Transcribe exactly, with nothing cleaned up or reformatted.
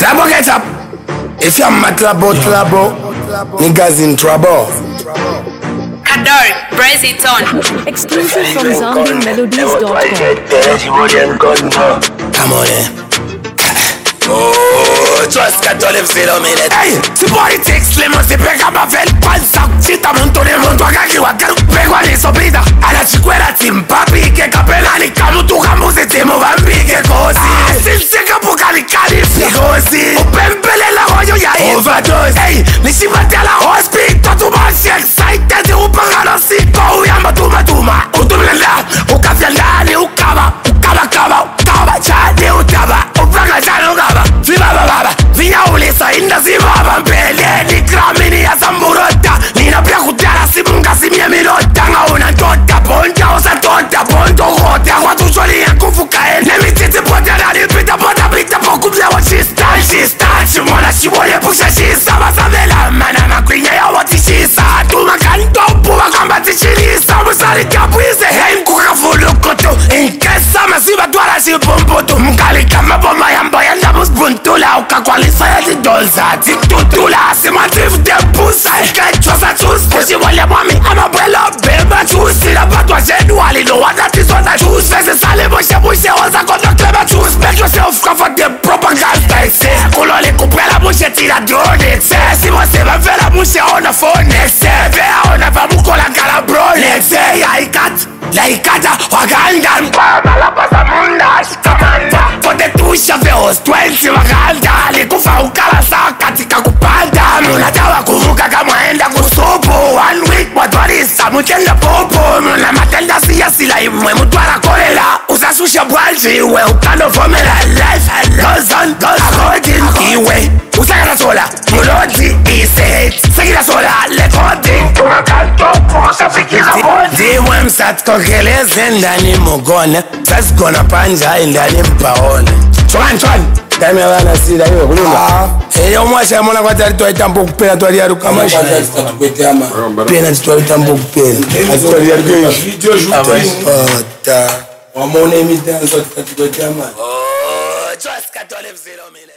Labo get up. If you're mad labo, labo, niggas in trouble. Kadori, brace it on. Exclusive from zombie melodies dot com. Come on in. Oh, trust que todo el minute. Hey, si politics le mo si pega ma vel panza cita monto de mondo agaki wa garu pego ali sobida ala chikwera timpapi ke kapelani kamu tu kamu se temo bambi ke kosi sin se kapuka ni kali kosi upembele la hoyo ya overdose. Hey, ni shibate la hospital tu masi excited upangalo siko uyamba tuma tuma utumlenda ukavyandani ukaba ukaba kaba ukaba chade utaba upanga chano ukaba viva baba vinha ulisa inda zivava mbele ni kramini ya zamburota nina pia kutala simunga simye milota ngauna tota ponta osa tota ponto rota kwa tucholi ya kufuka ene mititi pota na nipita pota pita poku mle wa chista chista chimona chibole pusha chisa basavela mana makwinya ya wati chisa tuma kanto puwa kamba tichilisa musari kapuise hei mkuka fulu kutu inkesa masiva tuara chipumputu mkali kama bomba ya mboya ndamus buntula ukakwalisa ya tidolza titutula simatif de pusa ikechwa sa chus kushi wale mwami amabwelo beba chusi la patwa jedu wali no wada tiswada chus fese sale moshe moshe oza kondo kleba chus make yourself cover the propaganda ise kulole kupela moshe tira drone ise si mose vavela moshe ona phone ise vea ona vamukola kala brone ise ya ikat la ikata waganda mpama la pasa munda shikamanda kote tusha veos twenty waganda likufa ukala saa katika kupanda munatawa kuvuka kama enda kusupu one week watwarisa mutenda popo muna matenda siya sila imwe mutwara kolela usasusha bwanji iwe ukano fomela life goes on goes according iwe usakata sola mulodi ise sekita sola lekodi umakanto kusa fikisa bodi diwe msat kokeleze ndani mugone sasikona panja indani mpaone chwan chwan Dame wana sida hiyo kulunga. Eh omwasha yamona kwa tari twa itambo kupela twa liaru kama sha. Pena twa itambo kupela. Twa liaru kwa video shoot. Ota. Wamone imitanzo twa twa tama. Oh, just katole zero.